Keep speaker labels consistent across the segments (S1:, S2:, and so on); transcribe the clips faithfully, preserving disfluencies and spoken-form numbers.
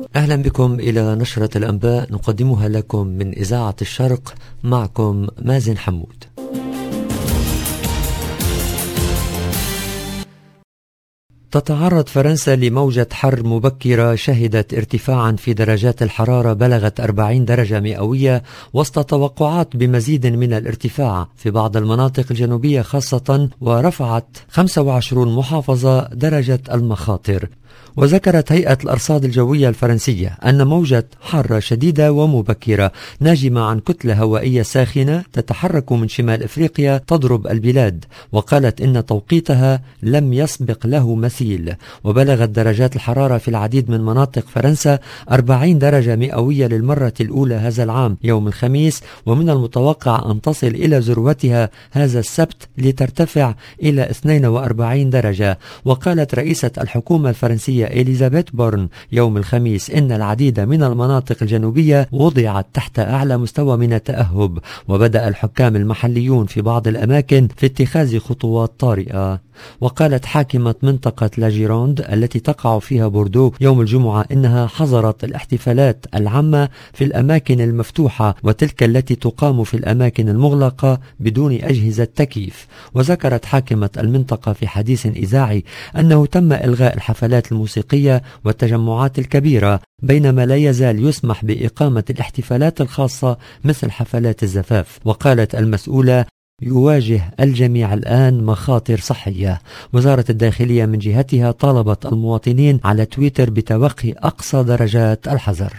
S1: أهلا بكم إلى نشرة الأنباء نقدمها لكم من إذاعة الشرق، معكم مازن حمود. تتعرض فرنسا لموجة حر مبكرة شهدت ارتفاعا في درجات الحرارة بلغت أربعين درجة مئوية، وسط توقعات بمزيد من الارتفاع في بعض المناطق الجنوبية خاصة، ورفعت خمسة وعشرين محافظة درجة المخاطر. وذكرت هيئة الأرصاد الجوية الفرنسية أن موجة حارة شديدة ومبكرة ناجمة عن كتلة هوائية ساخنة تتحرك من شمال إفريقيا تضرب البلاد، وقالت إن توقيتها لم يسبق له مثيل. وبلغت درجات الحرارة في العديد من مناطق فرنسا أربعين درجة مئوية للمرة الأولى هذا العام يوم الخميس، ومن المتوقع أن تصل إلى ذروتها هذا السبت لترتفع إلى اثنين وأربعين درجة. وقالت رئيسة الحكومة الفرنسية إليزابيث بورن يوم الخميس إن العديد من المناطق الجنوبية وضعت تحت أعلى مستوى من التأهب، وبدأ الحكام المحليون في بعض الأماكن في اتخاذ خطوات طارئة. وقالت حاكمة منطقة لاجيروند التي تقع فيها بوردو يوم الجمعة إنها حظرت الاحتفالات العامة في الأماكن المفتوحة وتلك التي تقام في الأماكن المغلقة بدون أجهزة تكييف. وذكرت حاكمة المنطقة في حديث إذاعي أنه تم إلغاء الحفلات الموسيقية والتجمعات الكبيرة، بينما لا يزال يسمح بإقامة الاحتفالات الخاصة مثل حفلات الزفاف. وقالت المسؤولة: يواجه الجميع الآن مخاطر صحية. وزارة الداخلية من جهتها طالبت المواطنين على تويتر بتوخي أقصى درجات الحذر.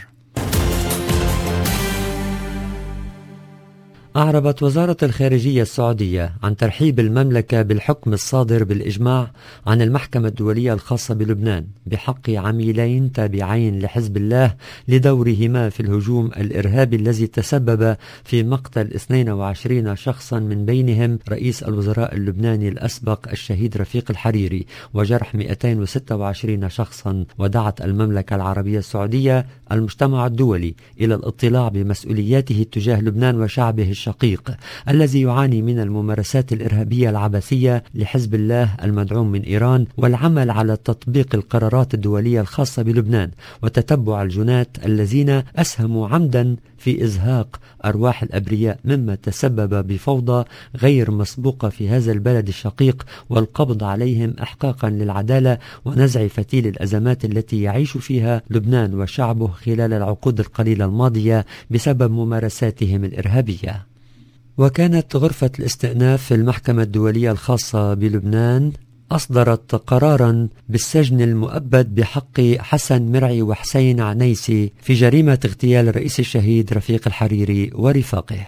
S1: أعربت وزارة الخارجية السعودية عن ترحيب المملكة بالحكم الصادر بالإجماع عن المحكمة الدولية الخاصة بلبنان بحق عميلين تابعين لحزب الله لدورهما في الهجوم الإرهابي الذي تسبب في مقتل اثنين وعشرين شخصا من بينهم رئيس الوزراء اللبناني الأسبق الشهيد رفيق الحريري، وجرح مئتين وستة وعشرين شخصا. ودعت المملكة العربية السعودية المجتمع الدولي إلى الاطلاع بمسؤولياته تجاه لبنان وشعبه الشقيق الذي يعاني من الممارسات الإرهابية العبثية لحزب الله المدعوم من إيران، والعمل على تطبيق القرارات الدولية الخاصة بلبنان وتتبع الجنات الذين أسهموا عمدا في إزهاق أرواح الأبرياء، مما تسبب بفوضى غير مسبوقة في هذا البلد الشقيق، والقبض عليهم إحقاقا للعدالة ونزع فتيل الأزمات التي يعيش فيها لبنان وشعبه خلال العقود القليلة الماضية بسبب ممارساتهم الإرهابية. وكانت غرفة الاستئناف في المحكمة الدولية الخاصة بلبنان أصدرت قرارا بالسجن المؤبد بحق حسن مرعي وحسين عنيسي في جريمة اغتيال الرئيس الشهيد رفيق الحريري ورفاقه.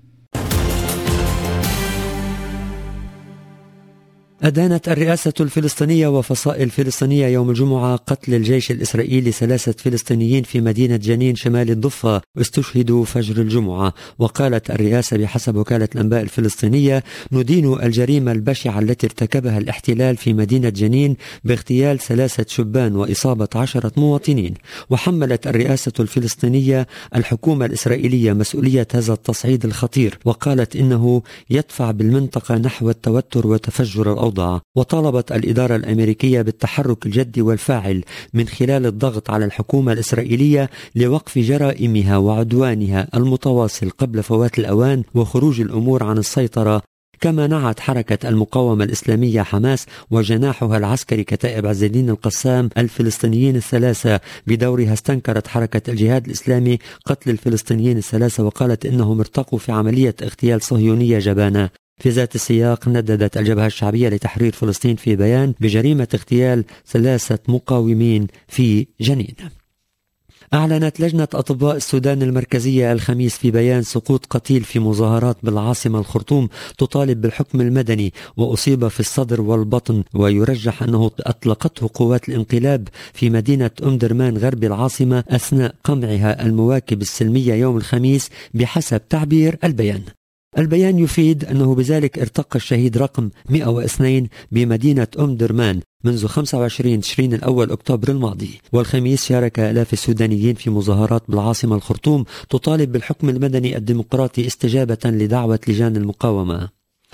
S1: أدانت الرئاسة الفلسطينية وفصائل فلسطينية يوم الجمعة قتل الجيش الإسرائيلي ثلاثة فلسطينيين في مدينة جنين شمال الضفة واستشهدوا فجر الجمعة. وقالت الرئاسة بحسب وكالة الأنباء الفلسطينية: ندين الجريمة البشعة التي ارتكبها الاحتلال في مدينة جنين باغتيال ثلاثة شبان وإصابة عشرة مواطنين. وحملت الرئاسة الفلسطينية الحكومة الإسرائيلية مسؤولية هذا التصعيد الخطير، وقالت إنه يدفع بالمنطقة نحو التوتر وتفجر الأوضاع. وطالبت الإدارة الأمريكية بالتحرك الجدي والفاعل من خلال الضغط على الحكومة الإسرائيلية لوقف جرائمها وعدوانها المتواصل قبل فوات الأوان وخروج الأمور عن السيطرة. كما نعت حركة المقاومة الإسلامية حماس وجناحها العسكري كتائب عز الدين القسام الفلسطينيين الثلاثة بدورها. استنكرت حركة الجهاد الإسلامي قتل الفلسطينيين الثلاثة وقالت إنهم ارتقوا في عملية اغتيال صهيونية جبانة. في ذات السياق نددت الجبهة الشعبية لتحرير فلسطين في بيان بجريمة اغتيال ثلاثة مقاومين في جنين. أعلنت لجنة أطباء السودان المركزية الخميس في بيان سقوط قتيل في مظاهرات بالعاصمة الخرطوم تطالب بالحكم المدني، وأصيب في الصدر والبطن، ويرجح أنه أطلقته قوات الانقلاب في مدينة أم درمان غرب العاصمة أثناء قمعها المواكب السلمية يوم الخميس بحسب تعبير البيان. البيان يفيد أنه بذلك ارتقى الشهيد رقم مئة واثنين بمدينة أم درمان منذ خمسة وعشرين تشرين الأول أكتوبر الماضي. والخميس شارك آلاف السودانيين في مظاهرات بالعاصمة الخرطوم تطالب بالحكم المدني الديمقراطي استجابة لدعوة لجان المقاومة.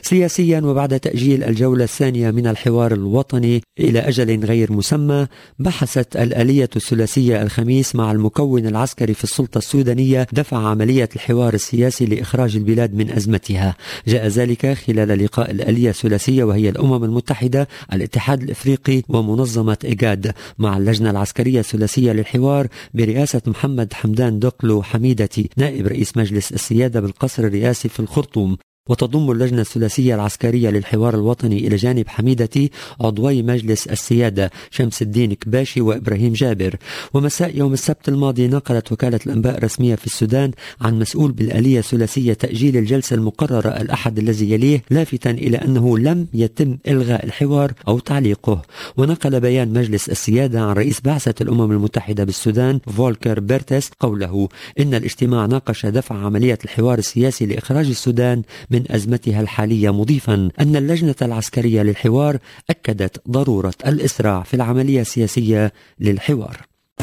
S1: سياسيا، وبعد تأجيل الجولة الثانية من الحوار الوطني إلى أجل غير مسمى، بحثت الآلية الثلاثية الخميس مع المكون العسكري في السلطة السودانية دفع عملية الحوار السياسي لإخراج البلاد من أزمتها. جاء ذلك خلال لقاء الآلية الثلاثية وهي الأمم المتحدة، الاتحاد الإفريقي، ومنظمة إيجاد مع اللجنة العسكرية الثلاثية للحوار برئاسة محمد حمدان دقلو حميدتي نائب رئيس مجلس السيادة بالقصر الرئاسي في الخرطوم. وتضم اللجنة الثلاثية العسكرية للحوار الوطني إلى جانب حميدتي عضوي مجلس السيادة شمس الدين كباشي وإبراهيم جابر. ومساء يوم السبت الماضي نقلت وكالة الأنباء الرسمية في السودان عن مسؤول بالآلية الثلاثية تأجيل الجلسة المقررة الأحد الذي يليه، لافتا إلى أنه لم يتم إلغاء الحوار أو تعليقه. ونقل بيان مجلس السيادة عن رئيس بعثة الأمم المتحدة بالسودان فولكر بيرتس قوله إن الاجتماع ناقش دفع عملية الحوار السياسي لإخراج السودان من أزمتها الحالية، مضيفا أن اللجنة العسكرية للحوار أكدت ضرورة الإسراع في العملية السياسية للحوار.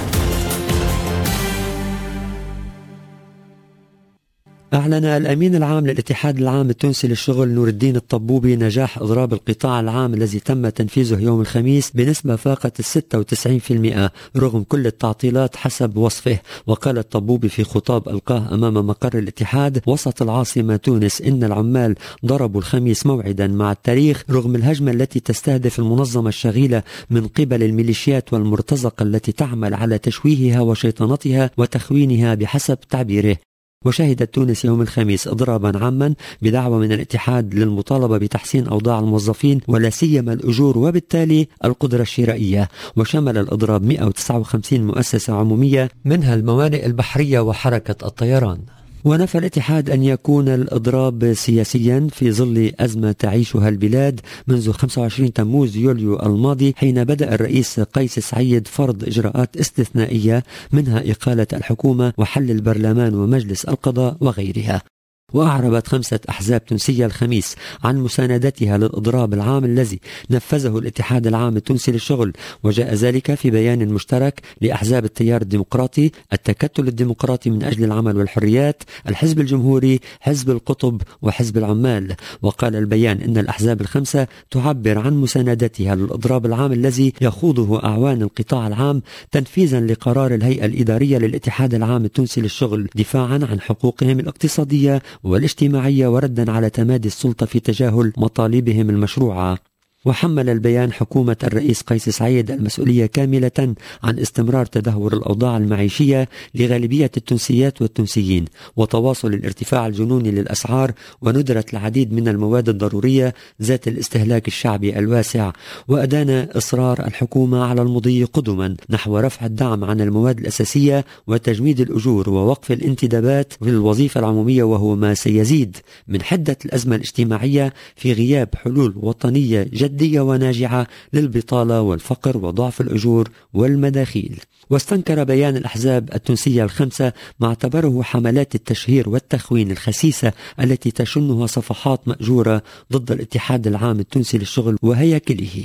S1: أعلن الأمين العام للاتحاد العام التونسي للشغل نور الدين الطبوبي نجاح إضراب القطاع العام الذي تم تنفيذه يوم الخميس بنسبة فاقت ستة وتسعين بالمئة رغم كل التعطيلات حسب وصفه. وقال الطبوبي في خطاب ألقاه أمام مقر الاتحاد وسط العاصمة تونس إن العمال ضربوا الخميس موعدا مع التاريخ رغم الهجمة التي تستهدف المنظمة الشغيلة من قبل الميليشيات والمرتزقة التي تعمل على تشويهها وشيطنتها وتخوينها بحسب تعبيره. وشهدت تونس يوم الخميس إضرابا عاما بدعوة من الاتحاد للمطالبة بتحسين أوضاع الموظفين ولا سيما الأجور وبالتالي القدرة الشرائية. وشمل الإضراب مئة وتسعة وخمسين مؤسسة عمومية منها الموانئ البحرية وحركة الطيران. ونفى الاتحاد أن يكون الإضراب سياسيا في ظل أزمة تعيشها البلاد منذ خمسة وعشرين تموز يوليو الماضي، حين بدأ الرئيس قيس سعيد فرض إجراءات استثنائية منها إقالة الحكومة وحل البرلمان ومجلس القضاء وغيرها. وأعربت خمسة أحزاب تونسية الخميس عن مساندتها للإضراب العام الذي نفذه الاتحاد العام التونسي للشغل. وجاء ذلك في بيان مشترك لأحزاب التيار الديمقراطي، التكتل الديمقراطي من أجل العمل والحريات، الحزب الجمهوري، حزب القطب، وحزب العمال. وقال البيان إن الأحزاب الخمسة تعبر عن مساندتها للإضراب العام الذي يخوضه أعوان القطاع العام تنفيذا لقرار الهيئة الإدارية للاتحاد العام التونسي للشغل دفاعا عن حقوقهم الاقتصادية والاجتماعية وردا على تمادي السلطة في تجاهل مطالبهم المشروعة. وحمل البيان حكومة الرئيس قيس سعيد المسؤولية كاملة عن استمرار تدهور الأوضاع المعيشية لغالبية التونسيات والتونسيين وتواصل الارتفاع الجنوني للأسعار وندرة العديد من المواد الضرورية ذات الاستهلاك الشعبي الواسع. وأدان إصرار الحكومة على المضي قدما نحو رفع الدعم عن المواد الأساسية وتجميد الأجور ووقف الانتدابات في الوظيفة العمومية، وهو ما سيزيد من حدة الأزمة الاجتماعية في غياب حلول وطنية جديدة جدية وناجعة للبطالة والفقر وضعف الأجور والمداخيل. واستنكر بيان الأحزاب التونسية الخمسة ما اعتبره حملات التشهير والتخوين الخسيسة التي تشنها صفحات مأجورة ضد الاتحاد العام التونسي للشغل وهياكله.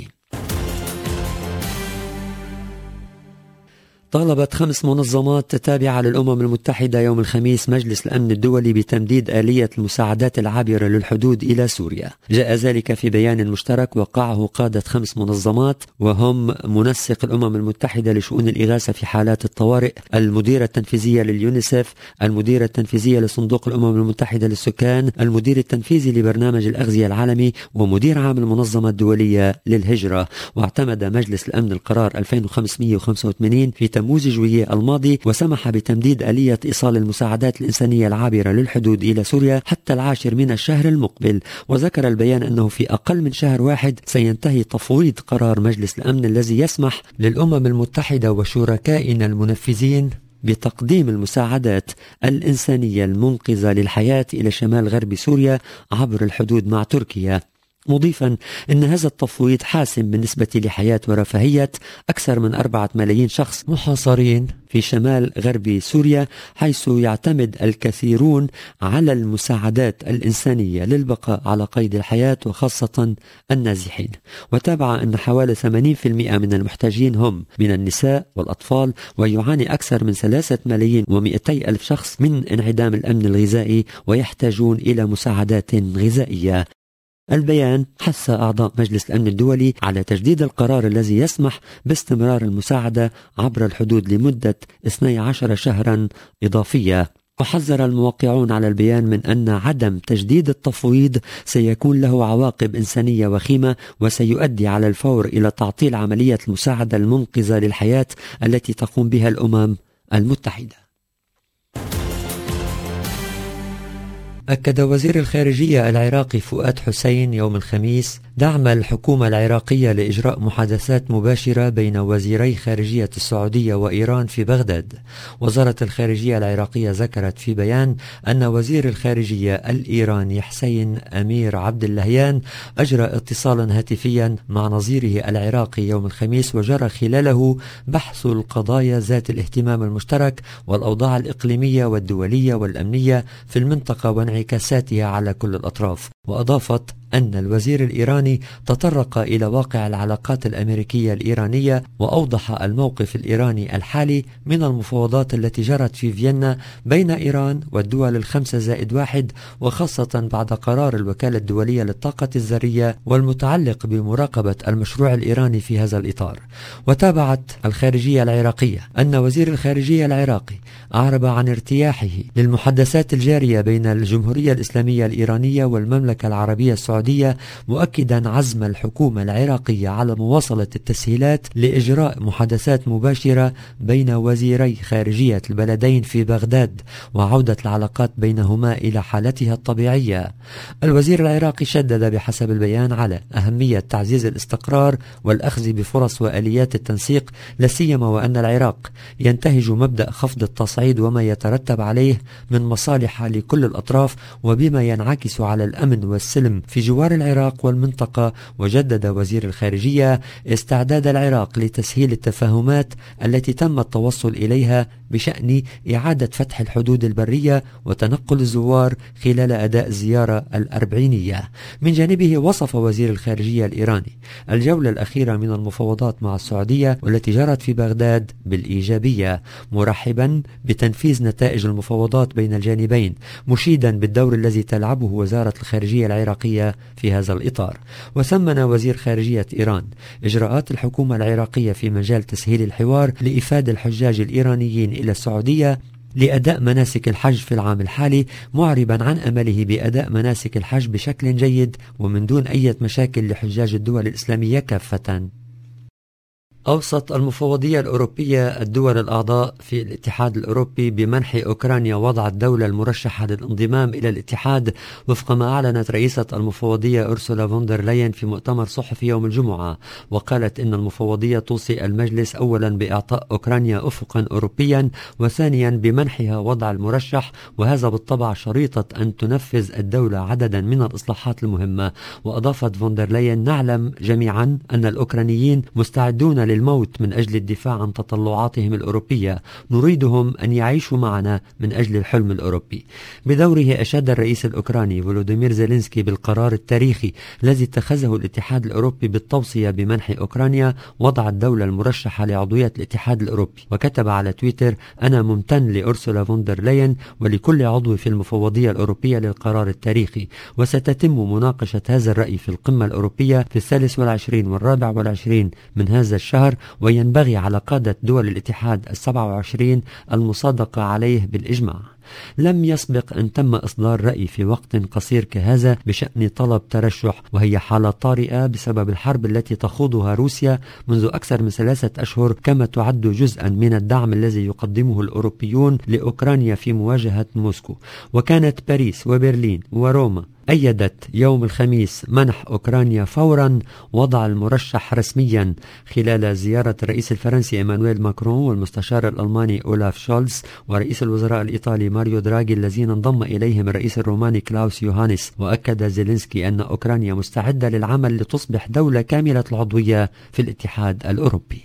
S1: طالبت خمس منظمات تابعة للأمم المتحدة يوم الخميس مجلس الأمن الدولي بتمديد آلية المساعدات العابرة للحدود إلى سوريا. جاء ذلك في بيان مشترك وقعه قادة خمس منظمات وهم منسق الأمم المتحدة لشؤون الإغاثة في حالات الطوارئ، المديرة التنفيذية لليونيسف، المديرة التنفيذية لصندوق الأمم المتحدة للسكان، المدير التنفيذي لبرنامج الأغذية العالمي، ومدير عام المنظمة الدولية للهجرة. واعتمد مجلس الأمن القرار ألفين وخمسمئة وخمسة وثمانين في تموز جويلية الماضي وسمح بتمديد آلية إيصال المساعدات الإنسانية العابرة للحدود إلى سوريا حتى العاشر من الشهر المقبل. وذكر البيان أنه في أقل من شهر واحد سينتهي تفويض قرار مجلس الأمن الذي يسمح للأمم المتحدة وشركائنا المنفذين بتقديم المساعدات الإنسانية المنقذة للحياة إلى شمال غرب سوريا عبر الحدود مع تركيا، مضيفا أن هذا التفويض حاسم بالنسبة لحياة ورفاهية أكثر من أربعة ملايين شخص محاصرين في شمال غرب سوريا، حيث يعتمد الكثيرون على المساعدات الإنسانية للبقاء على قيد الحياة وخاصة النازحين. وتابع أن حوالي ثمانين بالمئة من المحتاجين هم من النساء والأطفال، ويعاني أكثر من ثلاثة ملايين ومئتي ألف شخص من انعدام الأمن الغذائي ويحتاجون إلى مساعدات غذائية. البيان حث أعضاء مجلس الأمن الدولي على تجديد القرار الذي يسمح باستمرار المساعدة عبر الحدود لمدة اثني عشر شهرا إضافية. وحذر الموقعون على البيان من أن عدم تجديد التفويض سيكون له عواقب إنسانية وخيمة، وسيؤدي على الفور إلى تعطيل عملية المساعدة المنقذة للحياة التي تقوم بها الأمم المتحدة. أكد وزير الخارجية العراقي فؤاد حسين يوم الخميس دعم الحكومة العراقية لإجراء محادثات مباشرة بين وزيري خارجية السعودية وإيران في بغداد. وزارة الخارجية العراقية ذكرت في بيان أن وزير الخارجية الإيراني حسين أمير عبد اللهيان أجرى اتصالا هاتفيا مع نظيره العراقي يوم الخميس، وجرى خلاله بحث القضايا ذات الاهتمام المشترك والأوضاع الإقليمية والدولية والأمنية في المنطقة وانعكاساتها على كل الأطراف. وأضافت أن الوزير الإيراني تطرق إلى واقع العلاقات الأمريكية الإيرانية، وأوضح الموقف الإيراني الحالي من المفاوضات التي جرت في فيينا بين إيران والدول الخمسة زائد واحد، وخاصة بعد قرار الوكالة الدولية للطاقة الذرية والمتعلق بمراقبة المشروع الإيراني في هذا الإطار. وتابعت الخارجية العراقية أن وزير الخارجية العراقي أعرب عن ارتياحه للمحادثات الجارية بين الجمهورية الإسلامية الإيرانية والمملكة العربية السعودية، مؤكدا عزم الحكومة العراقية على مواصلة التسهيلات لإجراء محادثات مباشرة بين وزيري خارجية البلدين في بغداد وعودة العلاقات بينهما إلى حالتها الطبيعية. الوزير العراقي شدد بحسب البيان على أهمية تعزيز الاستقرار والأخذ بفرص وآليات التنسيق، لاسيما وأن العراق ينتهج مبدأ خفض التصعيد وما يترتب عليه من مصالح لكل الأطراف، وبما ينعكس على الأمن والسلم في جوار العراق والمنطقة. وجدد وزير الخارجية استعداد العراق لتسهيل التفاهمات التي تم التوصل إليها بشأن إعادة فتح الحدود البرية وتنقل الزوار خلال أداء الزيارة الأربعينية. من جانبه وصف وزير الخارجية الإيراني الجولة الأخيرة من المفاوضات مع السعودية والتي جرت في بغداد بالإيجابية، مرحبا بتنفيذ نتائج المفاوضات بين الجانبين، مشيدا بالدور الذي تلعبه وزارة الخارجية العراقية في هذا الإطار. وثمن وزير خارجية إيران إجراءات الحكومة العراقية في مجال تسهيل الحوار لإفادة الحجاج الإيرانيين إلى السعودية لأداء مناسك الحج في العام الحالي، معربا عن أمله بأداء مناسك الحج بشكل جيد ومن دون أي مشاكل لحجاج الدول الإسلامية كافة. أوصت المفوضية الأوروبية الدول الأعضاء في الاتحاد الأوروبي بمنح أوكرانيا وضع الدولة المرشحة للانضمام إلى الاتحاد، وفق ما أعلنت رئيسة المفوضية أورسولا فوندر لاين في مؤتمر صحفي يوم الجمعة. وقالت إن المفوضية توصي المجلس أولا بإعطاء أوكرانيا أفقا أوروبيا، وثانيا بمنحها وضع المرشح، وهذا بالطبع شريطة أن تنفذ الدولة عددا من الإصلاحات المهمة. وأضافت فوندر لاين: نعلم جميعا أن الأوكرانيين مستعدون الموت من أجل الدفاع عن تطلعاتهم الأوروبية، نريدهم أن يعيشوا معنا من أجل الحلم الأوروبي. بدوره أشاد الرئيس الأوكراني فولوديمير زيلينسكي بالقرار التاريخي الذي اتخذه الاتحاد الأوروبي بالتوصية بمنح أوكرانيا وضع الدولة المرشحة لعضوية الاتحاد الأوروبي، وكتب على تويتر: أنا ممتن لأورسولا فوندر لاين ولكل عضو في المفوضية الأوروبية للقرار التاريخي، وستتم مناقشة هذا الرأي في القمة الأوروبية في الثالث والعشرين والرابع والعشرين من هذا الشهر، وينبغي على قادة دول الاتحاد السبعة وعشرين المصادقة عليه بالإجماع. لم يسبق أن تم إصدار رأي في وقت قصير كهذا بشأن طلب ترشح، وهي حالة طارئة بسبب الحرب التي تخوضها روسيا منذ أكثر من ثلاثة أشهر، كما تعد جزءا من الدعم الذي يقدمه الأوروبيون لأوكرانيا في مواجهة موسكو. وكانت باريس وبرلين وروما أيدت يوم الخميس منح أوكرانيا فورا وضع المرشح رسميا خلال زيارة الرئيس الفرنسي إيمانويل ماكرون والمستشار الألماني أولاف شولز ورئيس الوزراء الإيطالي ماريو دراغي الذين انضم إليهم الرئيس الروماني كلاوس يوهانيس. وأكد زيلينسكي أن أوكرانيا مستعدة للعمل لتصبح دولة كاملة العضوية في الاتحاد الأوروبي.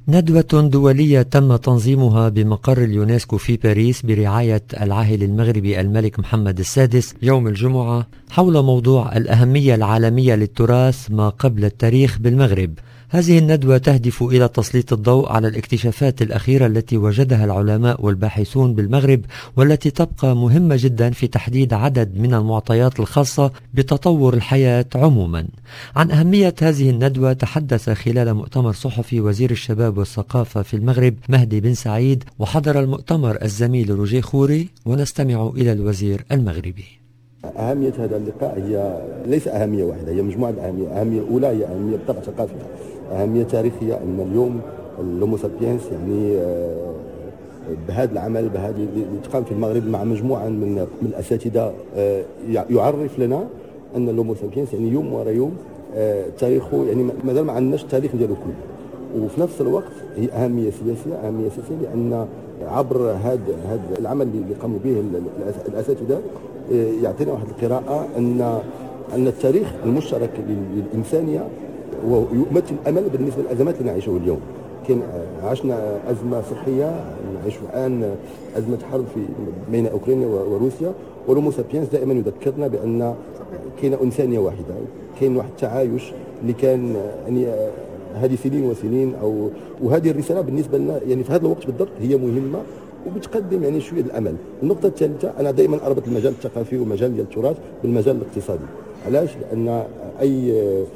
S1: ندوة دولية تم تنظيمها بمقر اليونسكو في باريس برعاية العاهل المغربي الملك محمد السادس يوم الجمعة حول موضوع الأهمية العالمية للتراث ما قبل التاريخ بالمغرب. هذه الندوة تهدف إلى تسليط الضوء على الاكتشافات الأخيرة التي وجدها العلماء والباحثون بالمغرب، والتي تبقى مهمة جدا في تحديد عدد من المعطيات الخاصة بتطور الحياة عموما. عن أهمية هذه الندوة تحدث خلال مؤتمر صحفي وزير الشباب والثقافة في المغرب مهدي بن سعيد، وحضر المؤتمر الزميل روجيه خوري، ونستمع إلى الوزير المغربي.
S2: أهمية هذا اللقاء هي ليس أهمية واحدة، هي مجموعة أهمية. الأهمية الأولى هي أهمية بطبع ثقافية، أهمية تاريخية، أن اليوم الهومو سابينس يعني بهذا العمل بهذا اللي تقام في المغرب مع مجموعة من من الأساتذة يعرف لنا أن الهومو سابينس يعني يوم ورا يوم تاريخه يعني مازال ما عندناش التاريخ ديالو كله. وفي نفس الوقت هي أهمية سياسية، أهمية سياسية لأن عبر هذا هذا العمل اللي قاموا به الأساتذة يعطينا واحد القراءة أن أن التاريخ المشترك للإنسانية ويمثل أمل بالنسبة للأزمات اللي نعيشها اليوم. كان عشنا أزمة صحية، نعيش الآن أزمة حرب في بين أوكرانيا وروسيا، والهومو سابينس دائما يذكرنا بأن كاين إنسانية واحدة، كاين واحد التعايش اللي كان يعني هذه سنين وسنين أو وهذه الرسالة بالنسبة لنا يعني في هذا الوقت بالضبط هي مهمة وبتقدم يعني شويه الامل. النقطه الثالثه انا دائما اربط المجال الثقافي ومجال ديال التراث بالمجال الاقتصادي. علاش؟ لان اي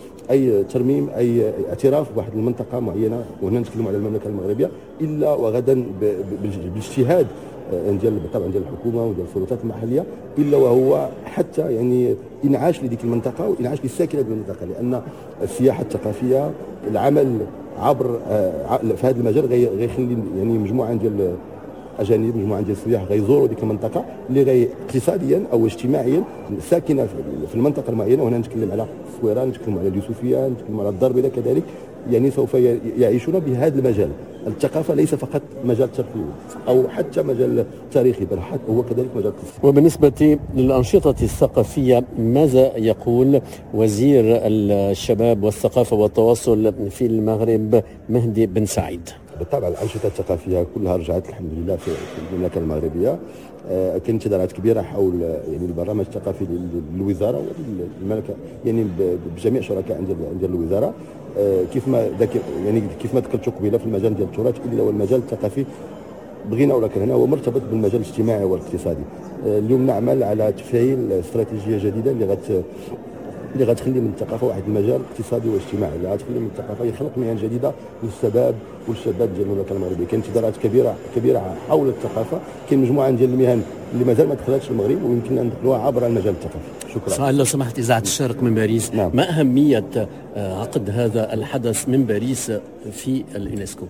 S2: اي ترميم اي اعتراف بواحد المنطقه معينه، وهنا نتكلموا على المملكه المغربيه، الا وغدا بالاجتهاد ديال طبعا ديال الحكومه وديال السلطات المحليه، الا وهو حتى يعني انعاش لديك المنطقه وانعاش للساكنه ديال المنطقه، لان السياحه الثقافيه العمل عبر في هذا المجال غيخلي يعني مجموعه ديال اجانب، مجموعه ديال السياح غيزوروا ديك المنطقه اللي غي اقتصاديا او اجتماعيا ساكنه في المنطقه المعينه. وهنا نتكلم على الصويره، نتكلم على اليوسفيه، نتكلم على الضربه كذلك، يعني سوف يعيشون بهذا المجال. الثقافه ليس فقط مجال ترفيهي او حتى مجال تاريخي، بل حتى هو كذلك مجال اقتصادي.
S3: وبالنسبه للانشطه الثقافيه ماذا يقول وزير الشباب والثقافه والتواصل في المغرب مهدي بن سعيد؟
S2: بالطبع الأنشطة الثقافية كلها رجعت الحمد لله في المملكة المغربية. آه كاين تدارات كبيرة حول يعني البرنامج الثقافي للوزارة والمملكة، يعني بجميع شركاء عند الوزارة. آه كيف ما يعني كيف ما ذكرت قبيله في المجال ديال التراث، الا والمجال الثقافي بغينا ولا كرهنا هو مرتبط بالمجال الاجتماعي والاقتصادي. آه اليوم نعمل على تفعيل استراتيجية جديدة اللي غت اللي غتخلي من الثقافه واحد المجال اقتصادي واجتماعي، اللي غتخلي من الثقافه يخلق مهن جديده للشباب والشابات ديال المملكه المغربيه. كاين تدارات كبيره كبيره حول الثقافه، كاين مجموعه ديال المهن اللي مازال ما دخلتش المغرب ويمكن ان ندخلوها عبر المجال الثقافي. شكرا.
S3: سؤال لو سمحت، اذاعه الشرق من باريس، نعم. ما اهميه عقد هذا الحدث من باريس في اليونسكو؟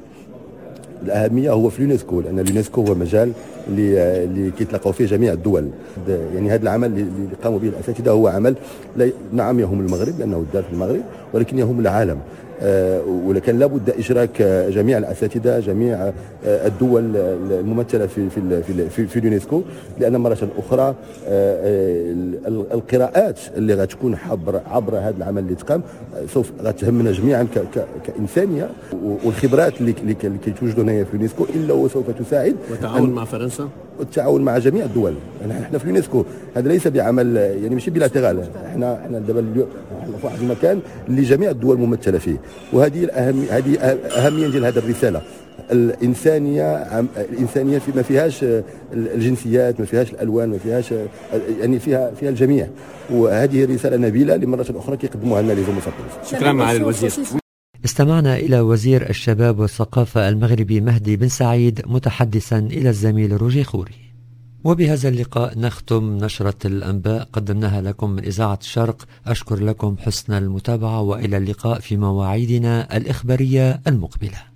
S2: الأهمية هو في اليونسكو، لأن اليونسكو هو مجال اللي اللي كيتلاقاو فيه جميع الدول. يعني هذا العمل اللي قاموا به الأساتذة هو عمل نعم يهم المغرب لأنه دار في المغرب، ولكن يهم العالم. آه ولكن لابد اشراك جميع الاساتذه، جميع آه الدول الممثله في في في, في اليونسكو، لان مره اخرى آه القراءات اللي غتكون عبر عبر هذا العمل اللي تقام سوف غتهمنا جميعا كانسانيه، والخبرات اللي اللي كيتوجدوا هنايا في اليونسكو الا وسوف تساعد.
S3: والتعاون مع فرنسا،
S2: والتعاون مع جميع الدول. احنا في اليونسكو هذا ليس بعمل يعني ماشي بلاترال، احنا احنا دابا احنا في واحد المكان اللي جميع الدول ممثله فيه، وهذه الاهم هذه اهميه ديال هذه الرساله. الانسانيه الانسانيه ما فيهاش الجنسيات، ما فيهاش الالوان، ما فيهاش يعني فيها فيها الجميع، وهذه رساله نبيله لمره اخرى كيقدموها لنا لي زوم.
S3: شكرا معالي الوزير.
S1: استمعنا إلى وزير الشباب والثقافة المغربي مهدي بن سعيد متحدثا إلى الزميل روجيه خوري. وبهذا اللقاء نختم نشرة الأنباء قدمناها لكم من إذاعة الشرق. أشكر لكم حسن المتابعة، وإلى اللقاء في مواعيدنا الإخبارية المقبلة.